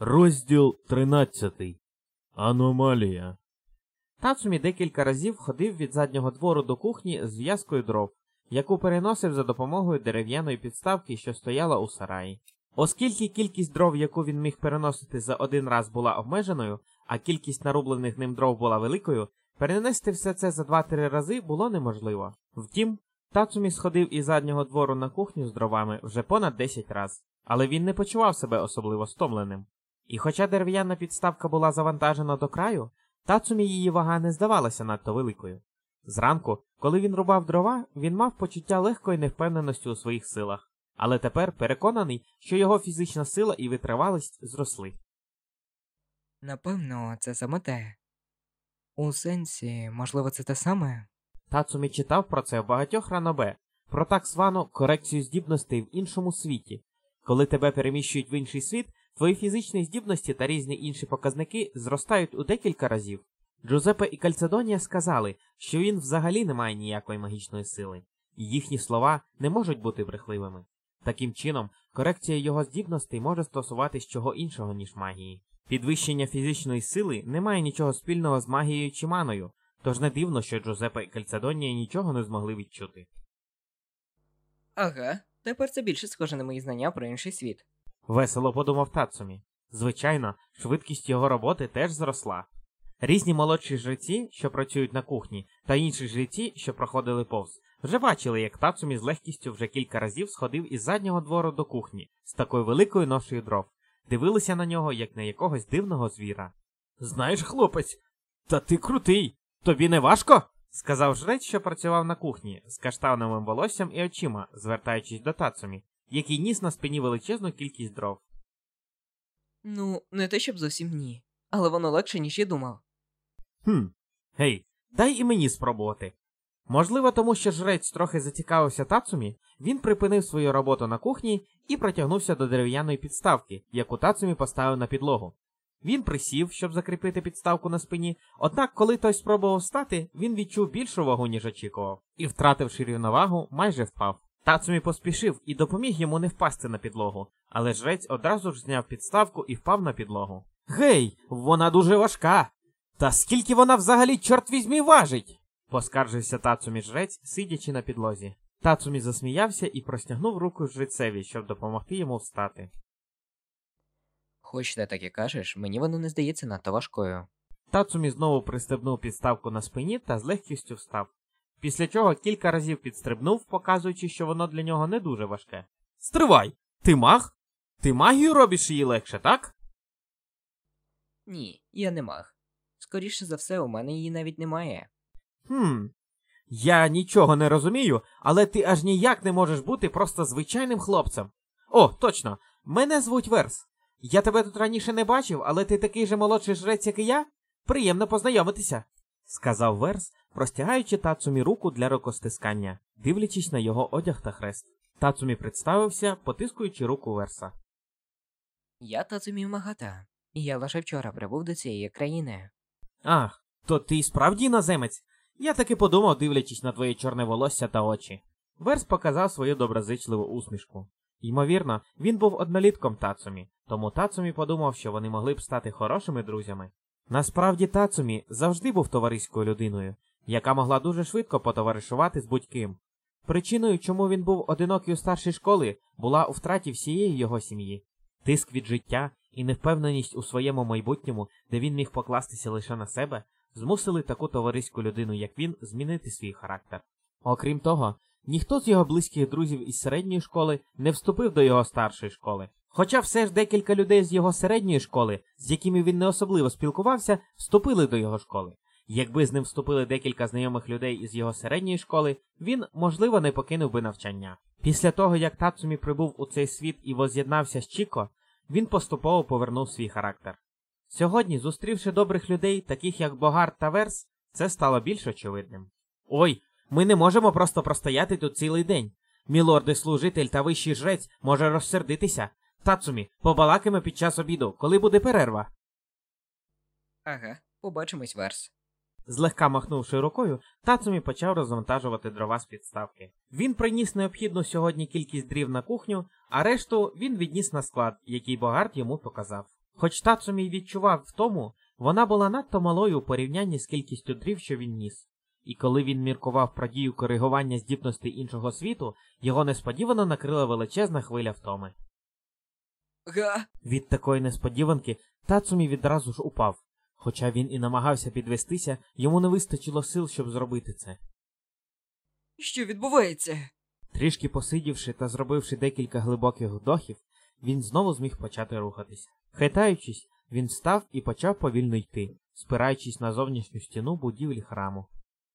Розділ 13. Аномалія. Тацумі декілька разів ходив від заднього двору до кухні з в'язкою дров, яку переносив за допомогою дерев'яної підставки, що стояла у сараї. Оскільки кількість дров, яку він міг переносити за один раз, була обмеженою, а кількість нарублених ним дров була великою, перенести все це за 2-3 рази було неможливо. Втім, Тацумі сходив із заднього двору на кухню з дровами вже понад 10 разів, але він не почував себе особливо стомленим. І хоча дерев'яна підставка була завантажена до краю, Тацумі її вага не здавалася надто великою. Зранку, коли він рубав дрова, він мав почуття легкої невпевненості у своїх силах, але тепер переконаний, що його фізична сила і витривалість зросли. Напевно, це саме те. У сенсі, можливо, це те саме? Тацумі читав про це в багатьох ранобе, про так звану корекцію здібностей в іншому світі. Коли тебе переміщують в інший світ, твої фізичні здібності та різні інші показники зростають у декілька разів. Джузеппе і Кальцедонія сказали, що він взагалі не має ніякої магічної сили, і їхні слова не можуть бути брехливими. Таким чином, корекція його здібностей може стосуватись чого іншого, ніж магії. Підвищення фізичної сили не має нічого спільного з магією чи маною, тож не дивно, що Джузеппе і Кальцедонія нічого не змогли відчути. Ага, тепер це більше схоже на мої знання про інший світ. Весело подумав Тацумі. Звичайно, швидкість його роботи теж зросла. Різні молодші жреці, що працюють на кухні, та інші жреці, що проходили повз, вже бачили, як Тацумі з легкістю вже кілька разів сходив із заднього двору до кухні з такою великою ношею дров. Дивилися на нього, як на якогось дивного звіра. «Знаєш, хлопець, та ти крутий! Тобі не важко?» – сказав жрець, що працював на кухні, з каштановим волоссям і очима, звертаючись до Тацумі, який ніс на спині величезну кількість дров. Ну, не те щоб зовсім ні, але воно легше, ніж я думав. Гей, дай і мені спробувати. Можливо, тому що жрець трохи зацікавився Тацумі, він припинив свою роботу на кухні і протягнувся до дерев'яної підставки, яку Тацумі поставив на підлогу. Він присів, щоб закріпити підставку на спині, однак коли той спробував встати, він відчув більшу вагу, ніж очікував, і, втративши рівновагу, майже впав. Тацумі поспішив і допоміг йому не впасти на підлогу, але жрець одразу ж зняв підставку і впав на підлогу. «Гей, вона дуже важка! Та скільки вона взагалі, чорт візьмі, важить?» – поскаржився Тацумі жрець, сидячи на підлозі. Тацумі засміявся і простягнув руку жрецеві, щоб допомогти йому встати. Хоч ти так і кажеш, мені воно не здається надто важкою. Тацумі знову пристебнув підставку на спині та з легкістю встав. Після чого кілька разів підстрибнув, показуючи, що воно для нього не дуже важке. «Стривай! Ти маг? Ти магію робиш її легше, так?» Ні, я не маг. Скоріше за все, у мене її навіть немає. Я нічого не розумію, але ти аж ніяк не можеш бути просто звичайним хлопцем. О, точно, мене звуть Верс. Я тебе тут раніше не бачив, але ти такий же молодший жрець, як і я? Приємно познайомитися, сказав Верс, простягаючи Тацумі руку для рукостискання, дивлячись на його одяг та хрест. Тацумі представився, потискуючи руку Верса. Я Тацумі Магата, і я лише вчора прибув до цієї країни. Ах, то ти й справді іноземець? Я таки подумав, дивлячись на твоє чорне волосся та очі. Верс показав свою доброзичливу усмішку. Ймовірно, він був однолітком Тацумі, тому Тацумі подумав, що вони могли б стати хорошими друзями. Насправді Тацумі завжди був товариською людиною, яка могла дуже швидко потоваришувати з будь-ким. Причиною, чому він був одинокий у старшій школі, була у втраті всієї його сім'ї. Тиск від життя і невпевненість у своєму майбутньому, де він міг покластися лише на себе, змусили таку товариську людину, як він, змінити свій характер. Окрім того, ніхто з його близьких друзів із середньої школи не вступив до його старшої школи. Хоча все ж декілька людей з його середньої школи, з якими він не особливо спілкувався, вступили до його школи. Якби з ним вступили декілька знайомих людей із його середньої школи, він, можливо, не покинув би навчання. Після того, як Тацумі прибув у цей світ і воз'єднався з Чіко, він поступово повернув свій характер. Сьогодні, зустрівши добрих людей, таких як Богарт та Верс, це стало більш очевидним. «Ой, ми не можемо просто простояти тут цілий день. Мілорди-служитель та вищий жрець може розсердитися. Тацумі, побалакаємо під час обіду, коли буде перерва». Ага, побачимось, Верс. Злегка махнувши рукою, Тацумі почав розвантажувати дрова з підставки. Він приніс необхідну сьогодні кількість дрів на кухню, а решту він відніс на склад, який Богарт йому показав. Хоч Тацумі й відчував втому, вона була надто малою у порівнянні з кількістю дрів, що він ніс. І коли він міркував про дію коригування здібностей іншого світу, його несподівано накрила величезна хвиля втоми. Га? Від такої несподіванки Тацумі відразу ж упав. Хоча він і намагався підвестися, йому не вистачило сил, щоб зробити це. Що відбувається? Трішки посидівши та зробивши декілька глибоких вдохів, він знову зміг почати рухатись. Хитаючись, він встав і почав повільно йти, спираючись на зовнішню стіну будівлі храму.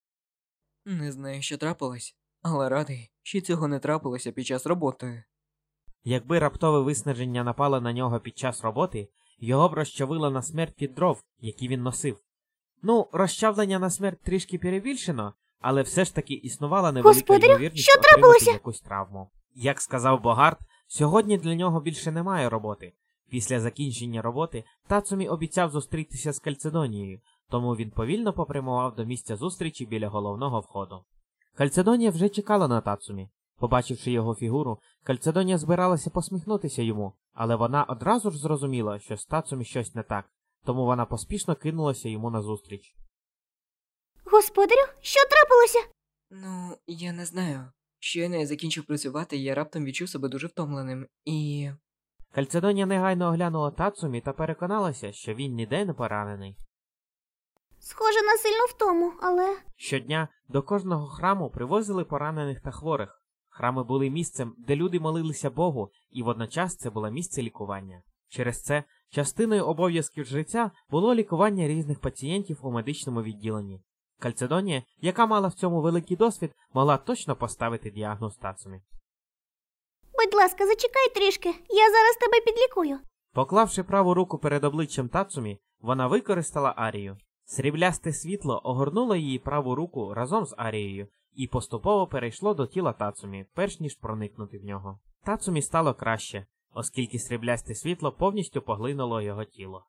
Не знаю, що трапилось, але радий, що цього не трапилося під час роботи. Якби раптове виснаження напало на нього під час роботи, його б розчавило на смерть від дров, які він носив. Ну, розчавлення на смерть трішки перебільшено, але все ж таки існувала невелика Господарю, ймовірність що отримати трапилося? якусь травму. Як сказав Богарт, сьогодні для нього більше немає роботи. Після закінчення роботи Тацумі обіцяв зустрітися з Кальцедонією, тому він повільно попрямував до місця зустрічі біля головного входу. Кальцедонія вже чекала на Тацумі. Побачивши його фігуру, Кальцедонія збиралася посміхнутися йому, але вона одразу ж зрозуміла, що з Тацумі щось не так, тому вона поспішно кинулася йому назустріч. Господарю, що трапилося? Ну, я не знаю. Щойно я закінчив працювати, я раптом відчув себе дуже втомленим, і... Кальцедонія негайно оглянула Тацумі та переконалася, що він ніде не поранений. Схоже на сильну втому, але... Щодня до кожного храму привозили поранених та хворих. Храми були місцем, де люди молилися Богу, і водночас це було місце лікування. Через це частиною обов'язків жреця було лікування різних пацієнтів у медичному відділенні. Кальцедонія, яка мала в цьому великий досвід, могла точно поставити діагноз Тацумі. Будь ласка, зачекай трішки, я зараз тебе підлікую. Поклавши праву руку перед обличчям Тацумі, вона використала арію. Сріблясте світло огорнуло її праву руку разом з арією і поступово перейшло до тіла Тацумі, перш ніж проникнути в нього. Тацумі стало краще, оскільки сріблясте світло повністю поглинуло його тіло.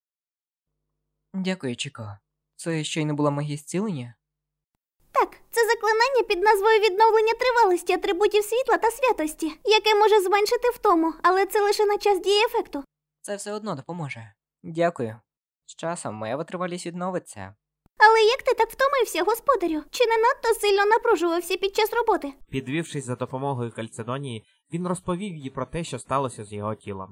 Дякую, Чіко. Це щойно була магія зцілення? Так, це заклинання під назвою відновлення тривалості атрибутів світла та святості, яке може зменшити втому, але це лише на час дії ефекту. Це все одно допоможе. Дякую. З часом моя витривалість відновиться. Але як ти так втомився, господарю? Чи не надто сильно напружувався під час роботи? Підвівшись за допомогою Кальцедонії, він розповів їй про те, що сталося з його тілом.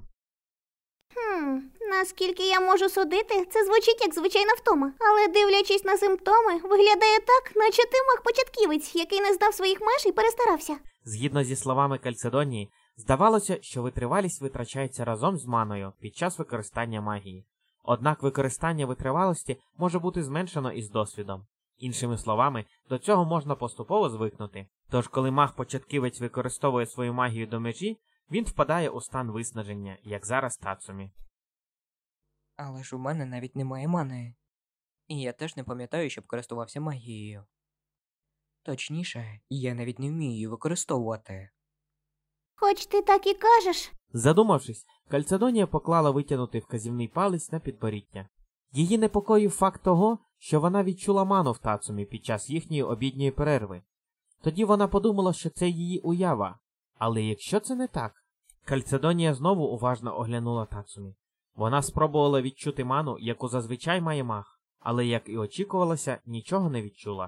Наскільки я можу судити, це звучить як звичайна втома. Але дивлячись на симптоми, виглядає так, наче ти маг-початківець, який не знав своїх меж і перестарався. Згідно зі словами Кальцедонії, здавалося, що витривалість витрачається разом з маною під час використання магії. Однак використання витривалості може бути зменшено із досвідом. Іншими словами, до цього можна поступово звикнути. Тож, коли маг-початківець використовує свою магію до межі, він впадає у стан виснаження, як зараз Тацумі. Але ж у мене навіть немає мани. І я теж не пам'ятаю, щоб користувався магією. Точніше, я навіть не вмію її використовувати. Хоч ти так і кажеш. Задумавшись, Кальцедонія поклала витягнутий вказівний палець на підборіддя. Її непокоїв факт того, що вона відчула ману в Тацумі під час їхньої обідньої перерви. Тоді вона подумала, що це її уява. Але якщо це не так? Кальцедонія знову уважно оглянула Тацумі. Вона спробувала відчути ману, яку зазвичай має маг, але, як і очікувалося, нічого не відчула.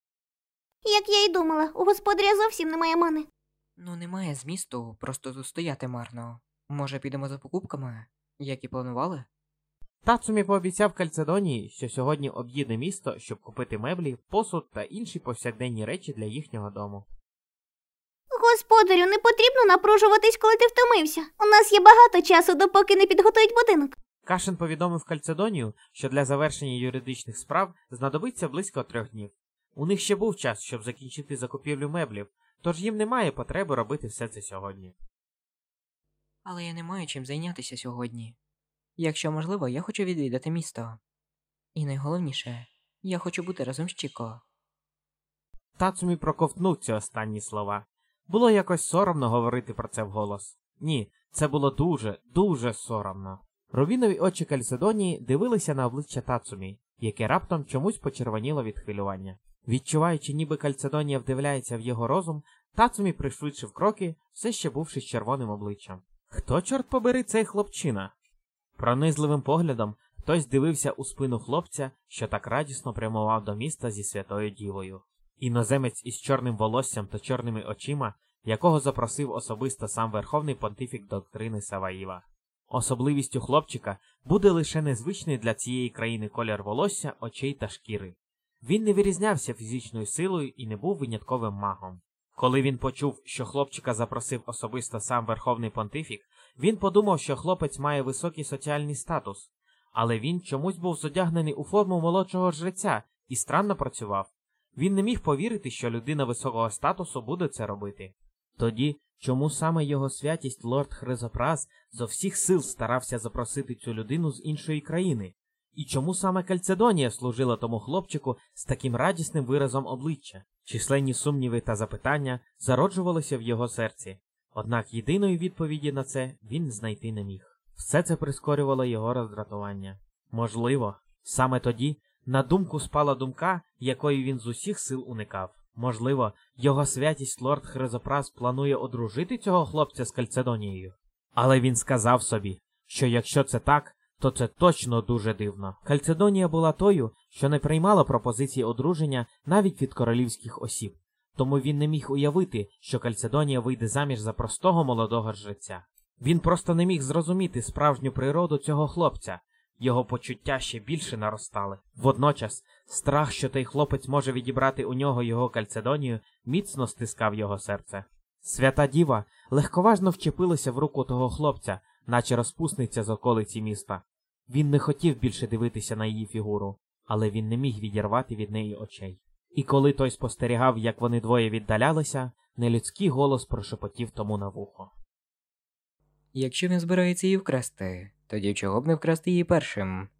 Як я й думала, у господаря зовсім немає мани. Ну, немає змісту просто тут стояти марно. Може, підемо за покупками, як і планували? Тацумі пообіцяв Кальцедонії, що сьогодні об'їде місто, щоб купити меблі, посуд та інші повсякденні речі для їхнього дому. Господарю, не потрібно напружуватись, коли ти втомився. У нас є багато часу, допоки не підготують будинок. Кашин повідомив Кальцедонію, що для завершення юридичних справ знадобиться близько 3 днів. У них ще був час, щоб закінчити закупівлю меблів, тож їм немає потреби робити все це сьогодні. Але я не маю чим зайнятися сьогодні. Якщо можливо, я хочу відвідати місто. І найголовніше, я хочу бути разом з Чіко. Тацумі проковтнув ці останні слова. Було якось соромно говорити про це вголос. Ні, це було дуже соромно. Рубінові очі Кальцедонії дивилися на обличчя Тацумі, яке раптом чомусь почервоніло від хвилювання. Відчуваючи, ніби Кальцедонія вдивляється в його розум, Тацумі пришвидшив кроки, все ще бувши з червоним обличчям. Хто, чорт побери, цей хлопчина? Пронизливим поглядом хтось дивився у спину хлопця, що так радісно прямував до міста зі Святою Дівою. Іноземець із чорним волоссям та чорними очима, якого запросив особисто сам Верховний Понтифік доктрини Саваїва. Особливістю хлопчика буде лише незвичний для цієї країни колір волосся, очей та шкіри. Він не вирізнявся фізичною силою і не був винятковим магом. Коли він почув, що хлопчика запросив особисто сам Верховний Понтифік, він подумав, що хлопець має високий соціальний статус, але він чомусь був зодягнений у форму молодшого жреця і странно працював. Він не міг повірити, що людина високого статусу буде це робити. Тоді, чому саме його святість лорд Хризопраз зо всіх сил старався запросити цю людину з іншої країни? І чому саме Кальцедонія служила тому хлопчику з таким радісним виразом обличчя? Численні сумніви та запитання зароджувалися в його серці. Однак єдиної відповіді на це він знайти не міг. Все це прискорювало його роздратування. Можливо, саме тоді на думку спала думка, якої він з усіх сил уникав. Можливо, його святість лорд Хризопраз планує одружити цього хлопця з Кальцедонією. Але він сказав собі, що якщо це так, то це точно дуже дивно. Кальцедонія була тою, що не приймала пропозиції одруження навіть від королівських осіб. Тому він не міг уявити, що Кальцедонія вийде заміж за простого молодого жреця. Він просто не міг зрозуміти справжню природу цього хлопця. Його почуття ще більше наростали. Водночас, страх, що той хлопець може відібрати у нього його Кальцедонію, міцно стискав його серце. Свята Діва легковажно вчепилася в руку того хлопця, наче розпусниця з околиці міста. Він не хотів більше дивитися на її фігуру, але він не міг відірвати від неї очей. І коли той спостерігав, як вони двоє віддалялися, нелюдський голос прошепотів тому на вухо. Якщо він збирається її вкрасти, тоді чого б не вкрасти її першим?